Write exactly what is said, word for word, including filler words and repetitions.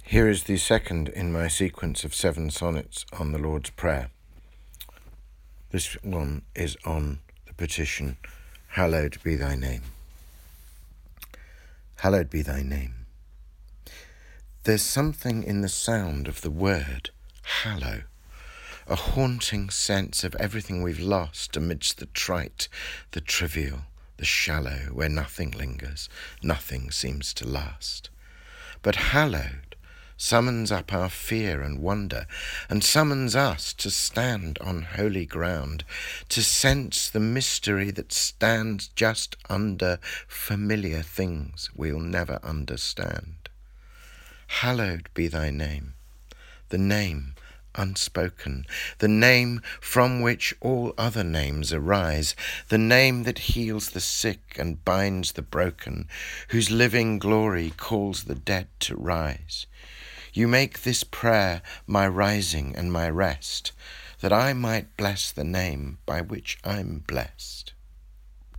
Here is the second in my sequence of seven sonnets on the Lord's Prayer. This one is on the petition, Hallowed be thy name. Hallowed be thy name. There's something in the sound of the word hallow, a haunting sense of everything we've lost amidst the trite, the trivial, the shallow, where nothing lingers, nothing seems to last. But hallowed summons up our fear and wonder, and summons us to stand on holy ground, to sense the mystery that stands just under familiar things we'll never understand. Hallowed be thy name, the name unspoken, the name from which all other names arise, the name that heals the sick and binds the broken, whose living glory calls the dead to rise. You make this prayer my rising and my rest, that I might bless the name by which I'm blessed.